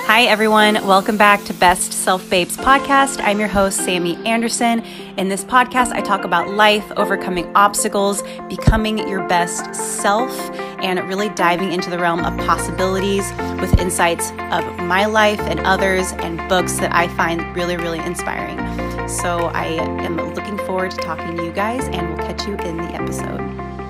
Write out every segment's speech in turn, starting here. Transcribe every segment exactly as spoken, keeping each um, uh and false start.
Hi, everyone. Welcome back to Best Self Babes podcast. I'm your host, Sammy Anderson. In this podcast, I talk about life, overcoming obstacles, becoming your best self, and really diving into the realm of possibilities with insights of my life and others and books that I find really, really inspiring. So I am looking forward to talking to you guys, and we'll catch you in the episode.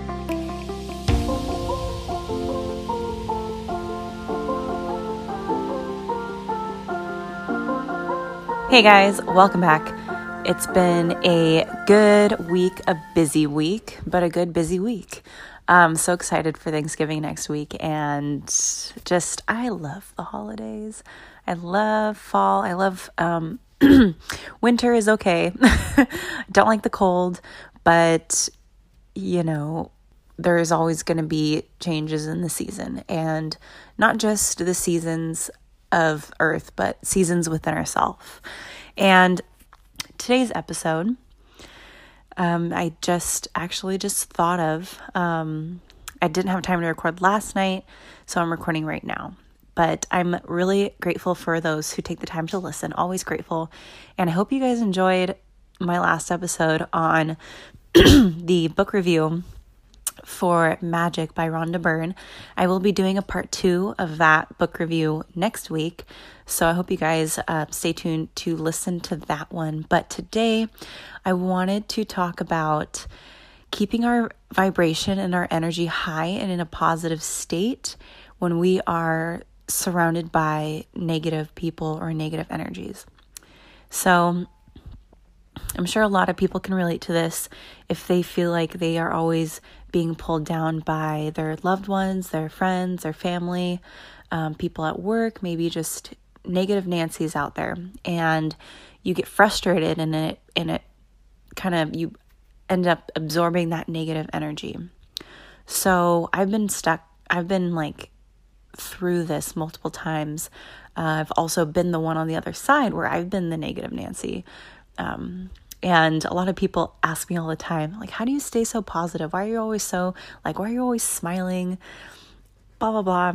Hey guys, welcome back. It's been a good week, a busy week, but a good busy week. I'm so excited for Thanksgiving next week, and just, I love the holidays. I love fall. I love, um, winter is okay. Don't like the cold, but, you know, there is always going to be changes in the season, and not just the seasons of Earth, but seasons within ourselves. And today's episode, um, I just actually just thought of, um, I didn't have time to record last night, so I'm recording right now. But I'm really grateful for those who take the time to listen, always grateful. And I hope you guys enjoyed my last episode on the book review for Magic by Rhonda Byrne. I will be doing a part two of that book review next week. So I hope you guys uh, stay tuned to listen to that one. But today I wanted to talk about keeping our vibration and our energy high and in a positive state when we are surrounded by negative people or negative energies. So I'm sure a lot of people can relate to this if they feel like they are always being pulled down by their loved ones, their friends, their family, um, people at work, maybe just negative Nancy's out there, and you get frustrated and it and it kind of, you end up absorbing that negative energy. So I've been stuck, I've been like through this multiple times. Uh, I've also been the one on the other side where I've been the negative Nancy. Um, and a lot of people ask me all the time, like, how do you stay so positive? Why are you always so, like, why are you always smiling? Blah, blah, blah.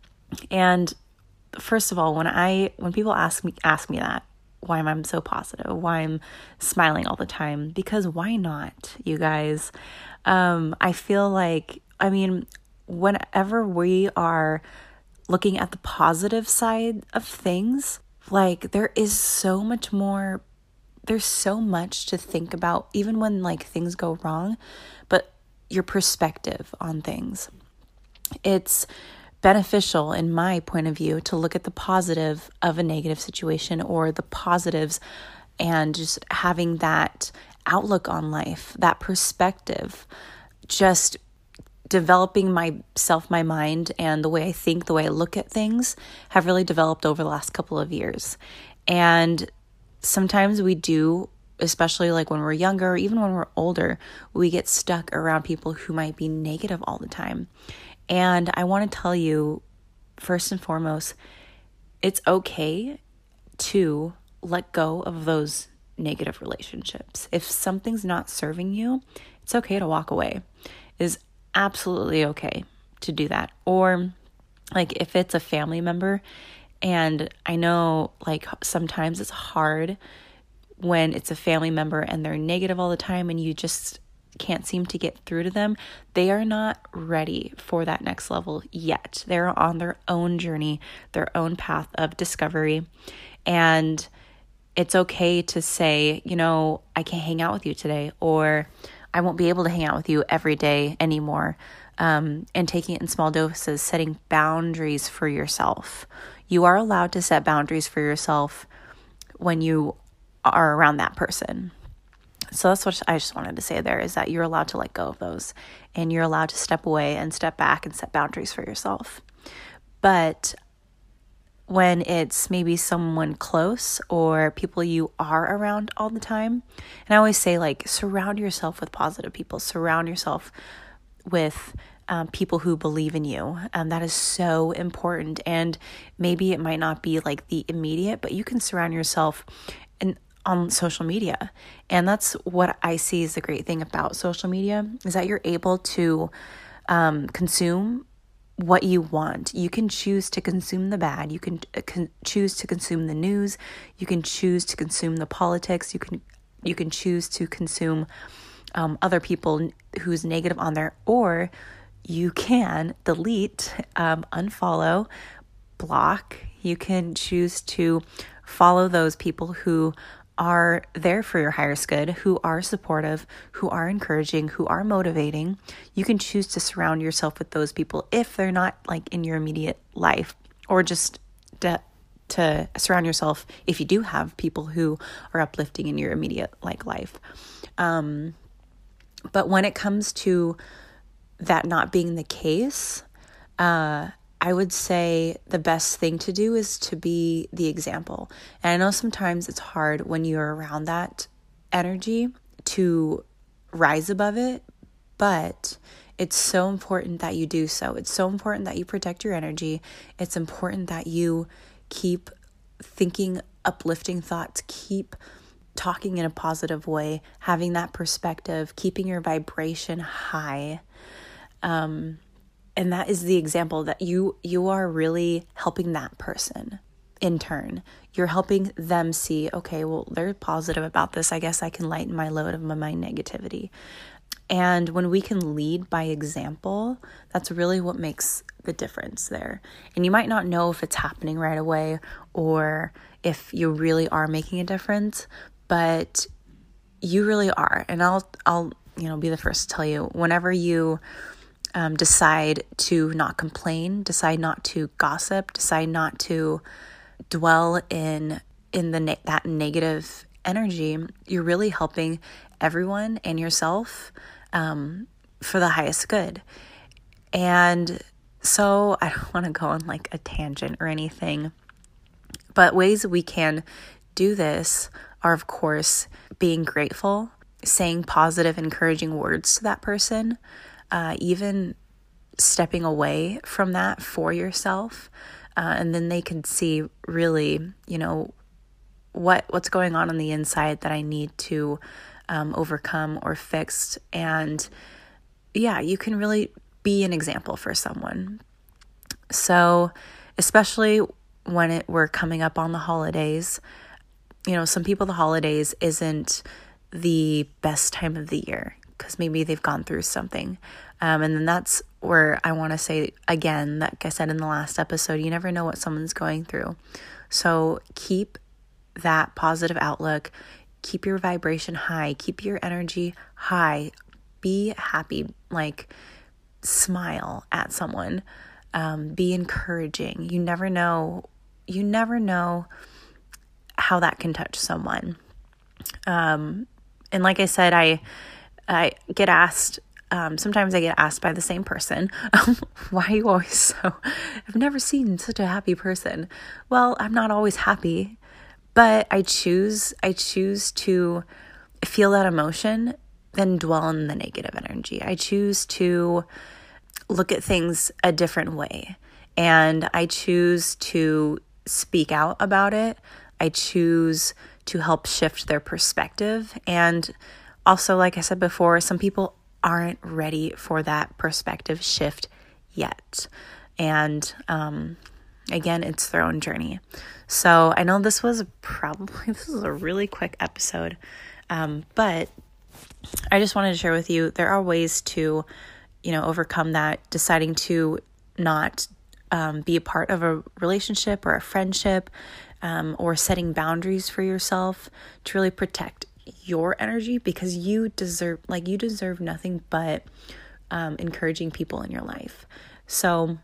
And first of all, when I, when people ask me, ask me that, why am I so positive? Why I'm smiling all the time? Because why not, you guys? Um, I feel like, I mean, whenever we are looking at the positive side of things, like, there is so much more. There's so much to think about, even when like things go wrong, but your perspective on things. It's beneficial, in my point of view, to look at the positive of a negative situation or the positives, and just having that outlook on life, that perspective, just developing myself, my mind, and the way I think, the way I look at things have really developed over the last couple of years. And sometimes we do, especially like when we're younger, or even when we're older, we get stuck around people who might be negative all the time. And I want to tell you, first and foremost, it's okay to let go of those negative relationships. If something's not serving you, it's okay to walk away. It is absolutely okay to do that. Or like if it's a family member, and I know like sometimes it's hard when it's a family member and they're negative all the time and you just can't seem to get through to them. They are not ready for that next level yet. They're on their own journey, their own path of discovery. And it's okay to say, you know, I can't hang out with you today, or I won't be able to hang out with you every day anymore. Um, and taking it in small doses, setting boundaries for yourself. You are allowed to set boundaries for yourself when you are around that person. So that's what I just wanted to say there, is that you're allowed to let go of those, and you're allowed to step away and step back and set boundaries for yourself. But when it's maybe someone close or people you are around all the time, and I always say, like, surround yourself with positive people, surround yourself with Um, people who believe in you. Um, that is so important. And maybe it might not be like the immediate, but you can surround yourself in, on social media. And that's what I see is the great thing about social media, is that you're able to um, consume what you want. You can choose to consume the bad. You can uh, con- choose to consume the news. You can choose to consume the politics. You can you can choose to consume um, other people who's negative on there, or you can delete, um, unfollow, block. You can choose to follow those people who are there for your highest good, who are supportive, who are encouraging, who are motivating. You can choose to surround yourself with those people if they're not like in your immediate life, or just to, to surround yourself if you do have people who are uplifting in your immediate like life. Um, but when it comes to that not being the case, uh, I would say the best thing to do is to be the example. And I know sometimes it's hard when you're around that energy to rise above it, but it's so important that you do so. It's so important that you protect your energy. It's important that you keep thinking uplifting thoughts, keep talking in a positive way, having that perspective, keeping your vibration high. Um, And that is the example that you you are really helping that person in turn. You're helping them see, okay, well, they're positive about this. I guess I can lighten my load of my, my negativity. And when we can lead by example, that's really what makes the difference there. And you might not know if it's happening right away or if you really are making a difference, but you really are. And I'll I'll you know be the first to tell you, whenever you Um, decide to not complain, decide not to gossip, decide not to dwell in in the ne- that negative energy, you're really helping everyone and yourself um, for the highest good. And so I don't want to go on like a tangent or anything, but ways we can do this are, of course, being grateful, saying positive, encouraging words to that person, Uh, even stepping away from that for yourself. Uh, and then they can see really, you know, what what's going on on the inside that I need to um, overcome or fix. And yeah, you can really be an example for someone. So especially when it, we're coming up on the holidays, you know, some people, the holidays isn't the best time of the year, because maybe they've gone through something. Um, and then that's where I want to say again, like I said in the last episode, you never know what someone's going through. So keep that positive outlook, keep your vibration high, keep your energy high, be happy, like smile at someone, um, be encouraging. You never know, you never know how that can touch someone. Um, and like I said, I, I get asked, um, sometimes I get asked by the same person, why are you always so, I've never seen such a happy person. Well, I'm not always happy, but I choose, I choose to feel that emotion, then dwell in the negative energy. I choose to look at things a different way, and I choose to speak out about it. I choose to help shift their perspective. And also, like I said before, some people aren't ready for that perspective shift yet. And um, again, it's their own journey. So I know this was probably, this is a really quick episode, um, but I just wanted to share with you, there are ways to, you know, overcome that, deciding to not um, be a part of a relationship or a friendship, um, or setting boundaries for yourself to really protect your energy, because you deserve, like you deserve nothing but um, encouraging people in your life. So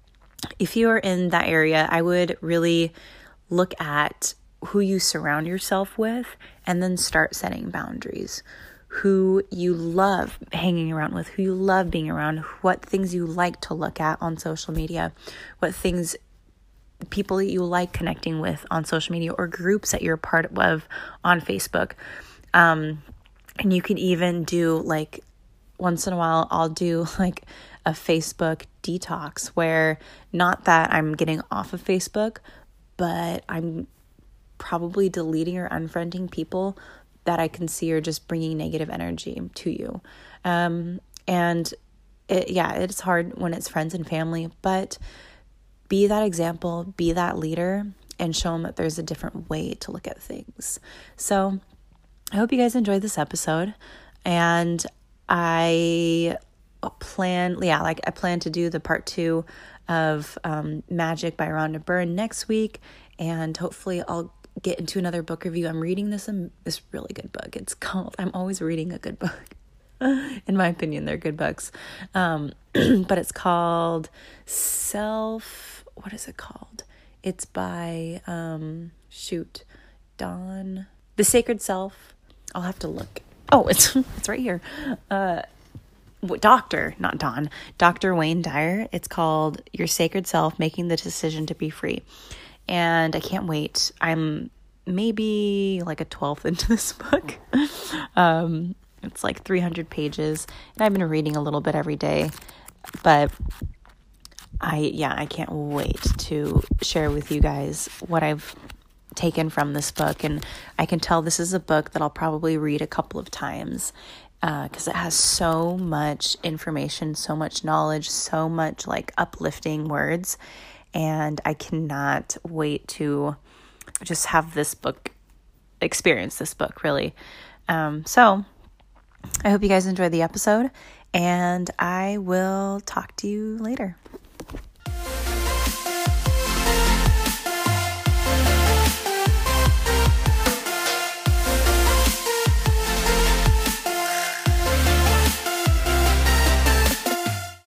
if you're in that area, I would really look at who you surround yourself with and then start setting boundaries. Who you love hanging around with, who you love being around, what things you like to look at on social media, what things, people that you like connecting with on social media, or groups that you're part of on Facebook. Um, and you can even do, like, once in a while, I'll do like a Facebook detox, where not that I'm getting off of Facebook, but I'm probably deleting or unfriending people that I can see are just bringing negative energy to you. Um, and it, yeah, it's hard when it's friends and family, but be that example, be that leader, and show them that there's a different way to look at things. So I hope you guys enjoyed this episode, and I plan, yeah, like I plan to do the part two of um, Magic by Rhonda Byrne next week, and hopefully I'll get into another book review. I'm reading this um, this really good book. It's called, I'm always reading a good book. In my opinion, they're good books. Um, but it's called Self, what is it called? It's by, um, shoot, Dawn, The Sacred Self. I'll have to look. Oh, it's it's right here. Uh, Doctor, not Dawn, Doctor Wayne Dyer. It's called Your Sacred Self, Making the Decision to Be Free. And I can't wait. I'm maybe like a twelfth into this book. um, It's like three hundred pages, and I've been reading a little bit every day, but I, yeah, I can't wait to share with you guys what I've taken from this book. And I can tell this is a book that I'll probably read a couple of times, uh, because it has so much information, so much knowledge, so much like uplifting words. And I cannot wait to just have this book, experience this book really. Um, so I hope you guys enjoyed the episode, and I will talk to you later.